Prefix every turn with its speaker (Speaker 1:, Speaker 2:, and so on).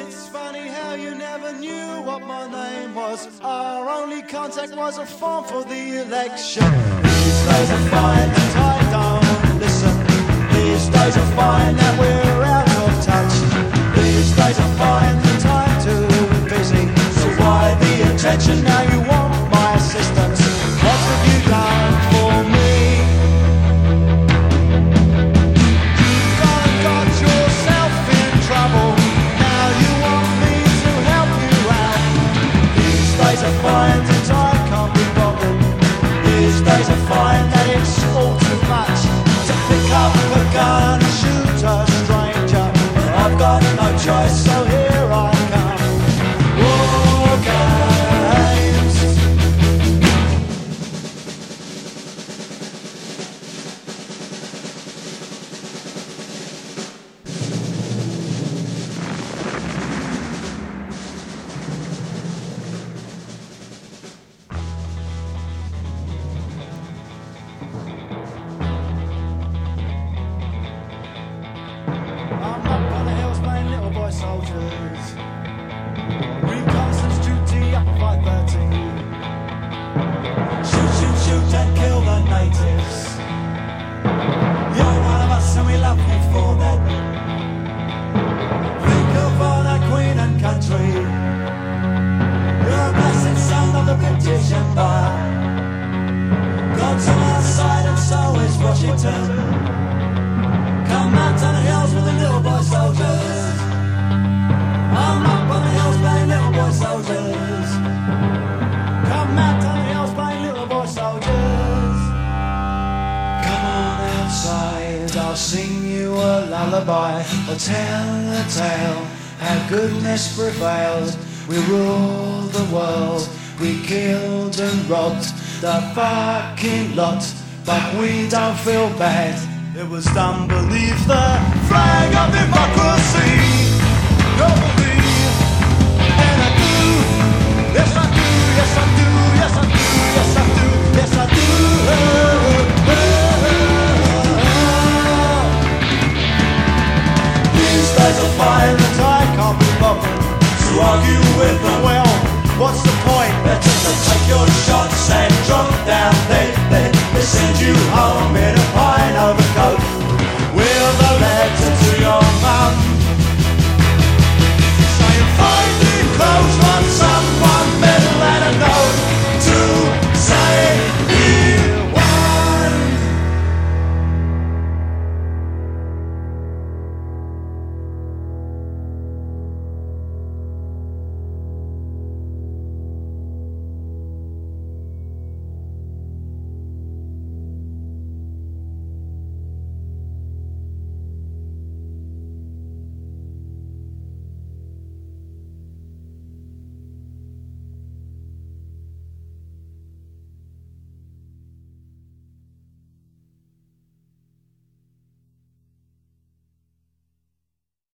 Speaker 1: It's funny how you never knew what my name was. Our only contact was a form for the election. These days are fine that I don't listen. These days are fine that we're out of touch. These days are fine that I'm too busy. So why the attention now? You want my assistance? What have you done for me? You've got yourself in trouble. Now you want me to help you out. These days are fine that I can't be bothered. These days are fine that it's all too much to pick up a gun and shoot a stranger. But I've got no choice, so here I come. War games. I'm up on the hills playing little boy soldiers. Reconnaissance duty up 5:30. Shoot, shoot, shoot and kill the natives. You're one of us and we love you for that. Think of honor, queen and country. You're a blessed son of the British Empire. God's on our side and so is Washington. Come out on the hills with the little boy soldiers. I'm up on the hills playing little boy soldiers. Come out on the hills playing little boy soldiers. Come on outside, I'll sing you a lullaby, or tell a tale how goodness prevailed. We ruled the world, we killed and robbed the fucking lot, but we don't feel bad. It was done beneath the flag of democracy. No.